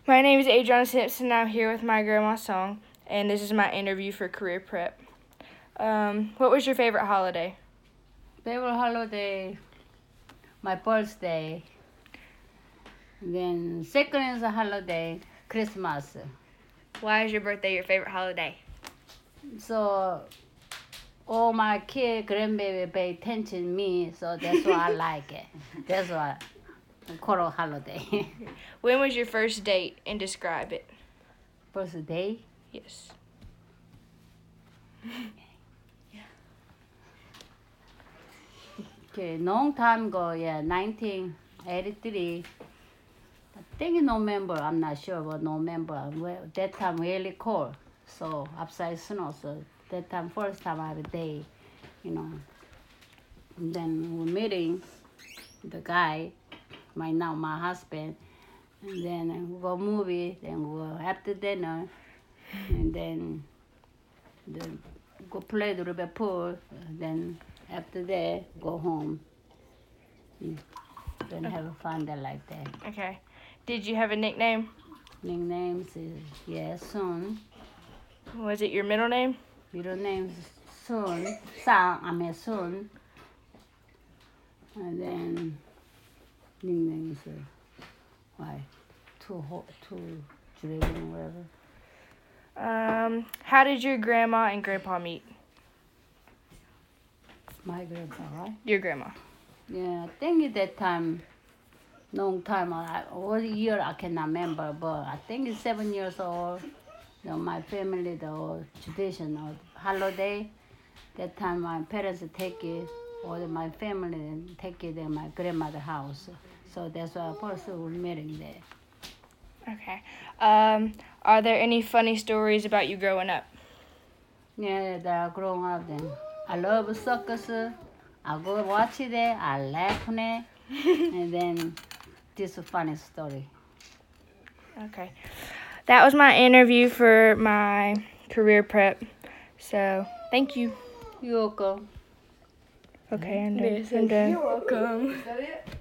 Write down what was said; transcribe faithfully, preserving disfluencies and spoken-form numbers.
My name is Adriana Simpson. I'm here with my grandma Song, and this is my interview for Career Prep. Um, what was your favorite holiday? Favorite holiday, my birthday. Then second is a holiday, Christmas. Why is your birthday your favorite holiday? So all my kid, grandbaby pay attention to me, so that's why I like it. That's why I call it holiday. When was your first date, and describe it? First day? Yes. Okay, long time ago, yeah, nineteen eighty-three. I think November, I'm not sure, but November. Well, that time really cold, so upside snow. So that time, first time I have a day, you know. And then we're meeting the guy, my now my husband, and then we go movie, then we go after dinner, and then the, go play a little bit pool, then after that go home. Then have fun there like that. Okay. Did you have a nickname? Nicknames is yeah Sun. Was it your middle name? Middle name's Sun. Sang, I mean Sun. And then nicknames uh, why two ho two dragon whatever. Um, how did your grandma and grandpa meet? My grandpa, right? Your grandma. Yeah, I think at that time, long time, I, what year I cannot remember, but I think it's seven years old. You know, my family, the old tradition of holiday, that time my parents take it, or my family take it in my grandmother's house. So that's why first we meeting there. Okay. Um, are there any funny stories about you growing up? Yeah, that I grown up then. I love circus. I go watch it there. I laugh on it. And then this is a funny story. Okay. That was my interview for my career prep. So, thank you. You're welcome. Okay, I'm done. I'm done. You're welcome. Is that it?